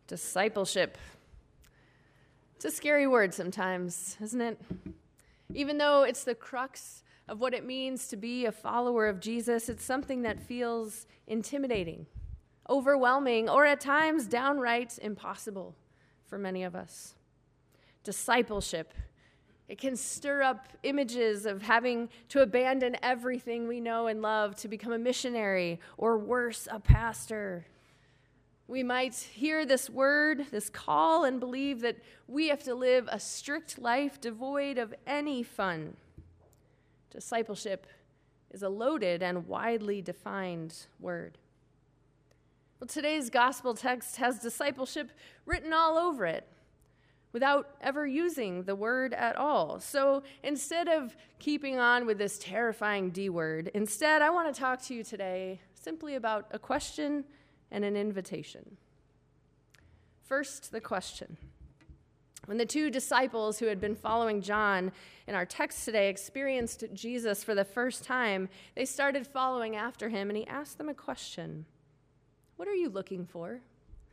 Discipleship. It's a scary word sometimes, isn't it? Even though it's the crux of what it means to be a follower of Jesus, it's something that feels intimidating, overwhelming, or at times downright impossible for many of us. Discipleship. It can stir up images of having to abandon everything we know and love to become a missionary, or worse, a pastor. We might hear this word, this call, and believe that we have to live a strict life devoid of any fun. Discipleship is a loaded and widely defined word. Well, today's gospel text has discipleship written all over it, without ever using the word at all. So instead of keeping on with this terrifying D word, instead I want to talk to you today simply about a question and an invitation. First, the question. When the two disciples who had been following John in our text today experienced Jesus for the first time, they started following after him, and he asked them a question. What are you looking for?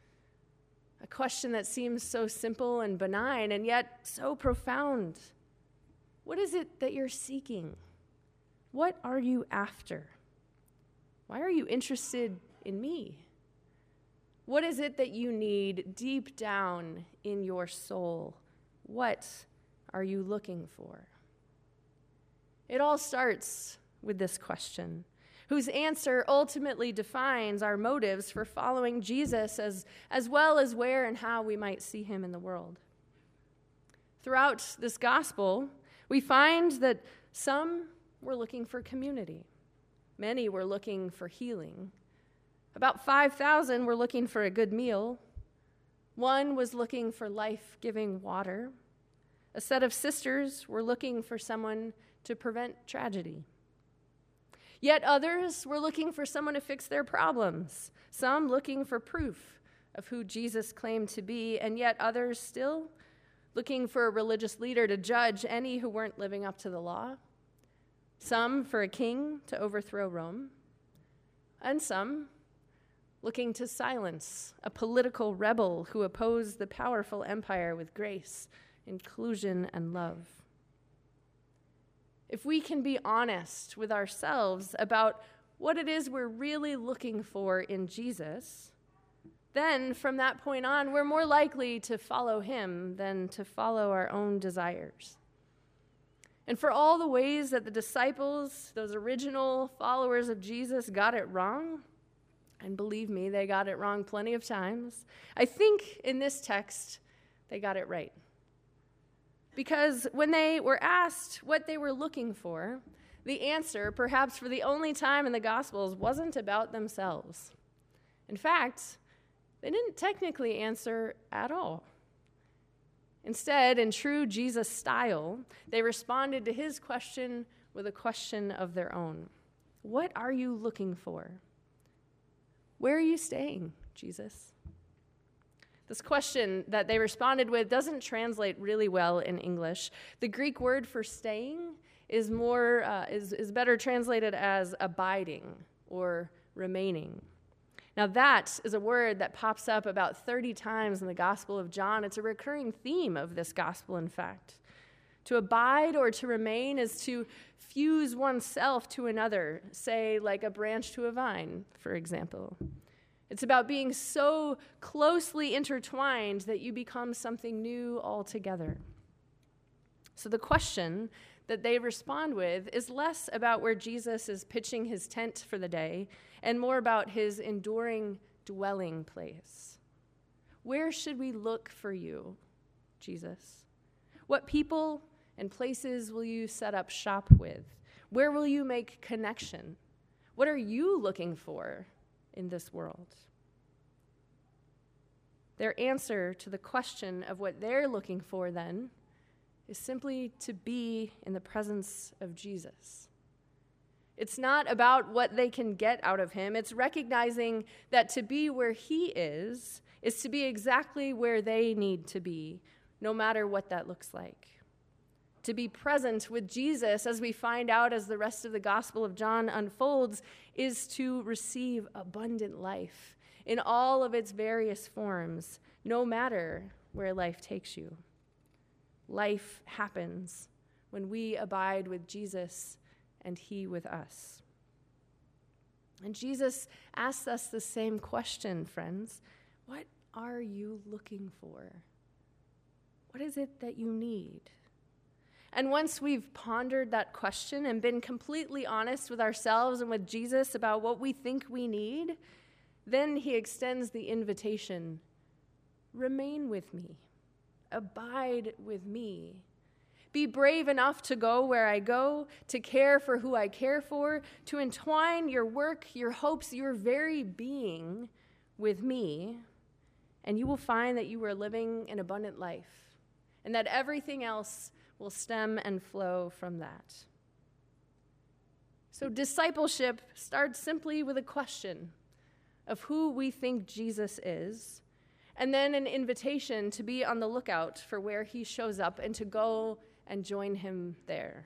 A question that seems so simple and benign, and yet so profound. What is it that you're seeking? What are you after? Why are you interested in me? What is it that you need deep down in your soul? What are you looking for? It all starts with this question, whose answer ultimately defines our motives for following Jesus as well as where and how we might see him in the world. Throughout this gospel, we find that some were looking for community. Many were looking for healing. About 5,000 were looking for a good meal. One was looking for life-giving water. A set of sisters were looking for someone to prevent tragedy. Yet others were looking for someone to fix their problems, some looking for proof of who Jesus claimed to be, and yet others still looking for a religious leader to judge any who weren't living up to the law, some for a king to overthrow Rome, and some looking to silence a political rebel who opposed the powerful empire with grace, inclusion, and love. If we can be honest with ourselves about what it is we're really looking for in Jesus, then from that point on, we're more likely to follow him than to follow our own desires. And for all the ways that the disciples, those original followers of Jesus, got it wrong, and believe me, they got it wrong plenty of times, I think in this text, they got it right. Because when they were asked what they were looking for, the answer, perhaps for the only time in the Gospels, wasn't about themselves. In fact, they didn't technically answer at all. Instead, in true Jesus style, they responded to his question with a question of their own. What are you looking for? Where are you staying, Jesus? This question that they responded with doesn't translate really well in English. The Greek word for staying is better translated as abiding or remaining. Now that is a word that pops up about 30 times in the Gospel of John. It's a recurring theme of this gospel, in fact. To abide or to remain is to fuse oneself to another, say like a branch to a vine, for example. It's about being so closely intertwined that you become something new altogether. So the question that they respond with is less about where Jesus is pitching his tent for the day and more about his enduring dwelling place. Where should we look for you, Jesus? What people and places will you set up shop with? Where will you make connection? What are you looking for in this world? Their answer to the question of what they're looking for then is simply to be in the presence of Jesus. It's not about what they can get out of him. It's recognizing that to be where he is to be exactly where they need to be, no matter what that looks like. To be present with Jesus, as we find out as the rest of the Gospel of John unfolds, is to receive abundant life. in all of its various forms, no matter where life takes you. Life happens when we abide with Jesus and he with us. And Jesus asks us the same question, friends. What are you looking for? What is it that you need? And once we've pondered that question and been completely honest with ourselves and with Jesus about what we think we need, then he extends the invitation, remain with me, abide with me. Be brave enough to go where I go, to care for who I care for, to entwine your work, your hopes, your very being with me, and you will find that you are living an abundant life, and that everything else will stem and flow from that. So discipleship starts simply with a question of who we think Jesus is, and then an invitation to be on the lookout for where he shows up and to go and join him there.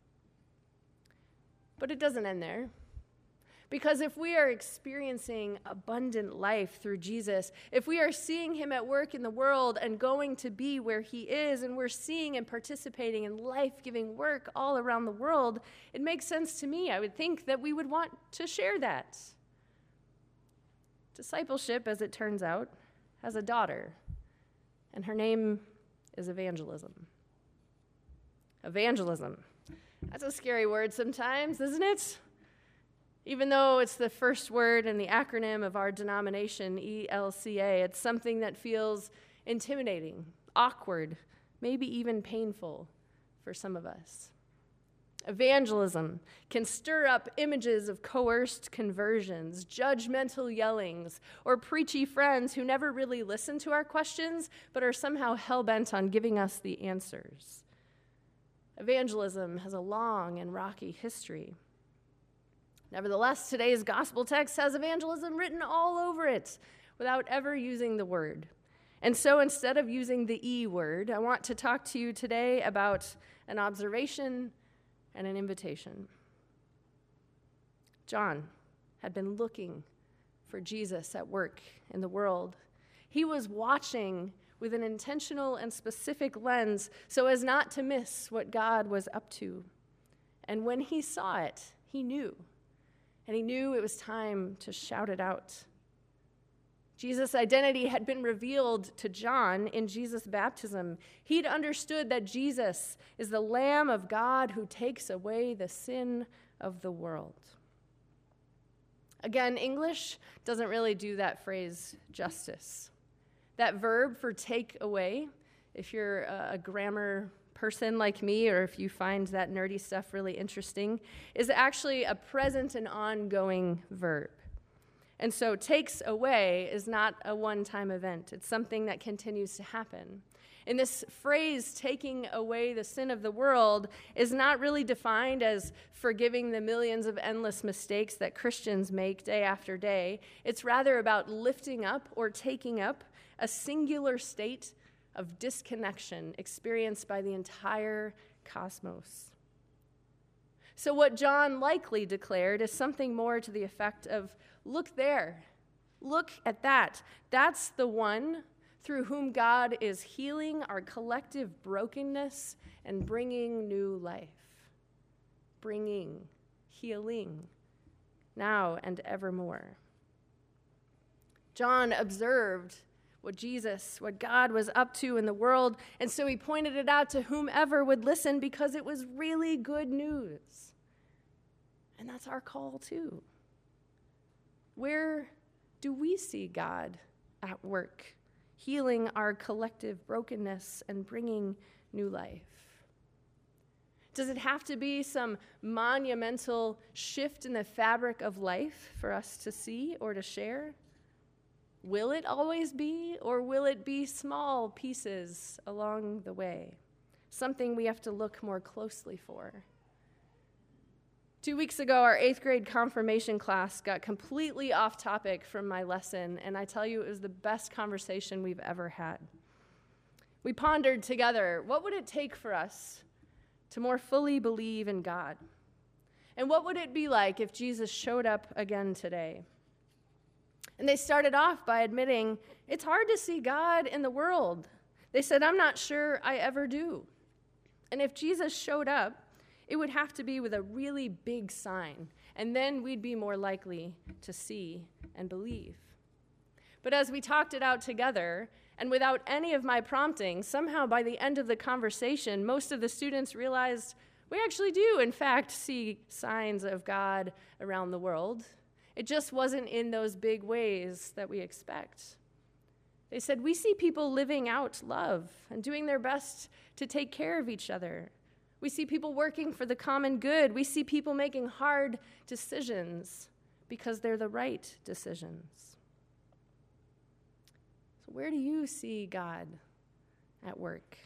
But it doesn't end there. Because if we are experiencing abundant life through Jesus, if we are seeing him at work in the world and going to be where he is, and we're seeing and participating in life-giving work all around the world, it makes sense to me, I would think, that we would want to share that. Discipleship, as it turns out, has a daughter, and her name is evangelism. Evangelism. That's a scary word sometimes, isn't it? Even though it's the first word in the acronym of our denomination, ELCA, it's something that feels intimidating, awkward, maybe even painful for some of us. Evangelism can stir up images of coerced conversions, judgmental yellings, or preachy friends who never really listen to our questions but are somehow hell-bent on giving us the answers. Evangelism has a long and rocky history. Nevertheless, today's gospel text has evangelism written all over it without ever using the word. And so instead of using the E word, I want to talk to you today about an observation and an invitation. John had been looking for Jesus at work in the world. He was watching with an intentional and specific lens so as not to miss what God was up to. And when he saw it, he knew. And he knew it was time to shout it out. Jesus' identity had been revealed to John in Jesus' baptism. He'd understood that Jesus is the Lamb of God who takes away the sin of the world. Again, English doesn't really do that phrase justice. That verb for take away, if you're a grammar person like me, or if you find that nerdy stuff really interesting, is actually a present and ongoing verb. And so takes away is not a one-time event. It's something that continues to happen. And this phrase, taking away the sin of the world, is not really defined as forgiving the millions of endless mistakes that Christians make day after day. It's rather about lifting up or taking up a singular state of disconnection experienced by the entire cosmos. So what John likely declared is something more to the effect of, look there, look at that. That's the one through whom God is healing our collective brokenness and bringing new life. Bringing, healing, now and evermore. John observed what God was up to in the world, and so he pointed it out to whomever would listen because it was really good news. And that's our call too. Where do we see God at work, healing our collective brokenness and bringing new life? Does it have to be some monumental shift in the fabric of life for us to see or to share? Will it always be, or will it be small pieces along the way? Something we have to look more closely for. 2 weeks ago, our 8th grade confirmation class got completely off topic from my lesson, and I tell you, it was the best conversation we've ever had. We pondered together, what would it take for us to more fully believe in God? And what would it be like if Jesus showed up again today? And they started off by admitting, it's hard to see God in the world. They said, I'm not sure I ever do. And if Jesus showed up, it would have to be with a really big sign, and then we'd be more likely to see and believe. But as we talked it out together, and without any of my prompting, somehow by the end of the conversation, most of the students realized we actually do, in fact, see signs of God around the world. It just wasn't in those big ways that we expect. They said, we see people living out love and doing their best to take care of each other. We see people working for the common good. We see people making hard decisions because they're the right decisions. So where do you see God at work?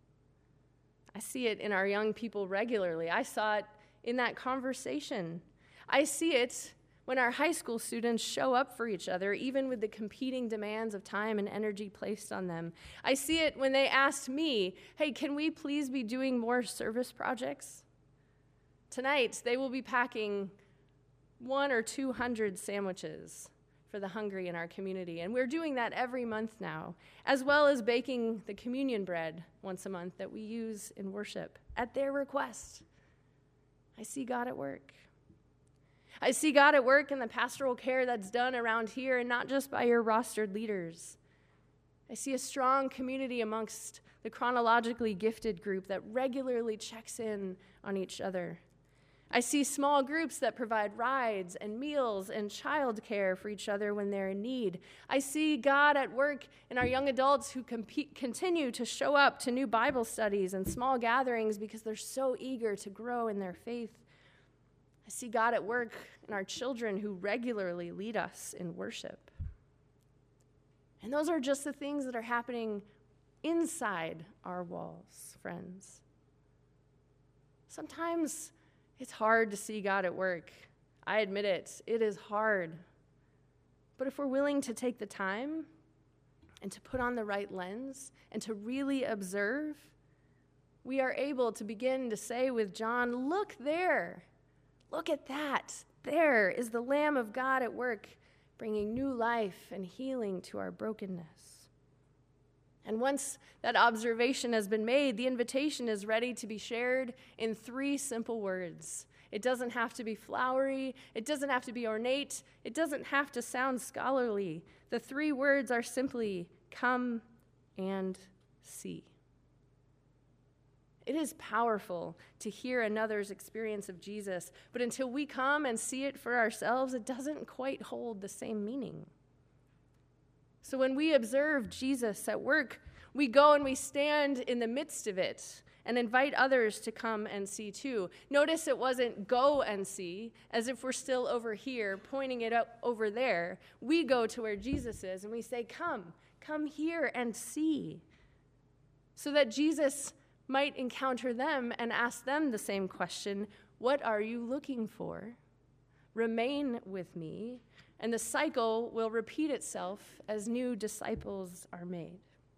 I see it in our young people regularly. I saw it in that conversation. I see it when our high school students show up for each other, even with the competing demands of time and energy placed on them. I see it when they asked me, hey, can we please be doing more service projects? Tonight, they will be packing 100 or 200 sandwiches for the hungry in our community. And we're doing that every month now, as well as baking the communion bread once a month that we use in worship at their request. I see God at work. I see God at work in the pastoral care that's done around here, and not just by your rostered leaders. I see a strong community amongst the chronologically gifted group that regularly checks in on each other. I see small groups that provide rides and meals and childcare for each other when they're in need. I see God at work in our young adults who continue to show up to new Bible studies and small gatherings because they're so eager to grow in their faith. I see God at work in our children who regularly lead us in worship. And those are just the things that are happening inside our walls, friends. Sometimes it's hard to see God at work. I admit it. It is hard. But if we're willing to take the time and to put on the right lens and to really observe, we are able to begin to say with John, look there. Look at that. There is the Lamb of God at work, bringing new life and healing to our brokenness. And once that observation has been made, the invitation is ready to be shared in 3 simple words. It doesn't have to be flowery. It doesn't have to be ornate. It doesn't have to sound scholarly. The 3 words are simply come and see. It is powerful to hear another's experience of Jesus, but until we come and see it for ourselves, it doesn't quite hold the same meaning. So when we observe Jesus at work, we go and we stand in the midst of it and invite others to come and see too. Notice it wasn't go and see, as if we're still over here, pointing it up over there. We go to where Jesus is and we say, come here and see. So that Jesus might encounter them and ask them the same question, what are you looking for? Remain with me, and the cycle will repeat itself as new disciples are made.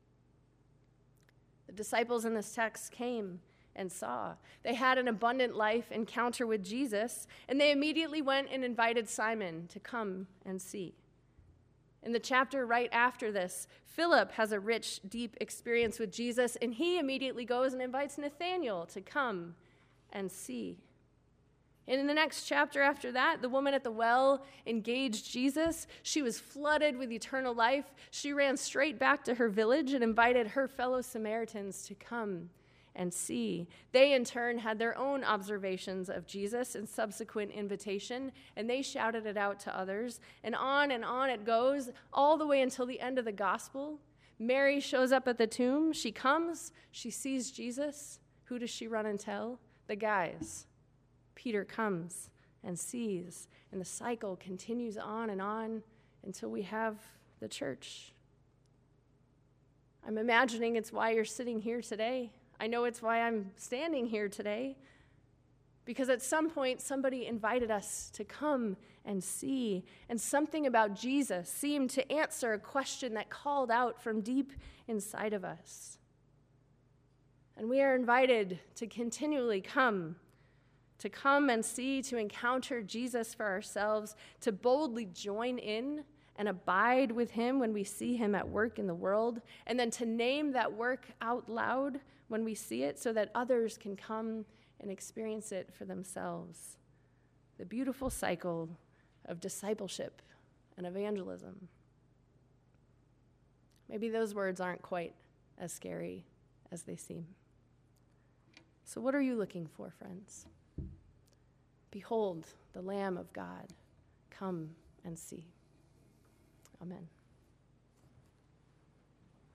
The disciples in this text came and saw. They had an abundant life encounter with Jesus, and they immediately went and invited Simon to come and see. In the chapter right after this, Philip has a rich, deep experience with Jesus, and he immediately goes and invites Nathanael to come and see. And in the next chapter after that, the woman at the well engaged Jesus. She was flooded with eternal life. She ran straight back to her village and invited her fellow Samaritans to come and see. They, in turn, had their own observations of Jesus and subsequent invitation, and they shouted it out to others. And on it goes, all the way until the end of the gospel. Mary shows up at the tomb. She comes. She sees Jesus. Who does she run and tell? The guys. Peter comes and sees, and the cycle continues on until we have the church. I'm imagining it's why you're sitting here today. I know it's why I'm standing here today, because at some point somebody invited us to come and see, and something about Jesus seemed to answer a question that called out from deep inside of us. And we are invited to continually come and see, to encounter Jesus for ourselves, to boldly join in and abide with him when we see him at work in the world, and then to name that work out loud when we see it so that others can come and experience it for themselves. The beautiful cycle of discipleship and evangelism. Maybe those words aren't quite as scary as they seem. So what are you looking for, friends? Behold, the Lamb of God. Come and see. Amen.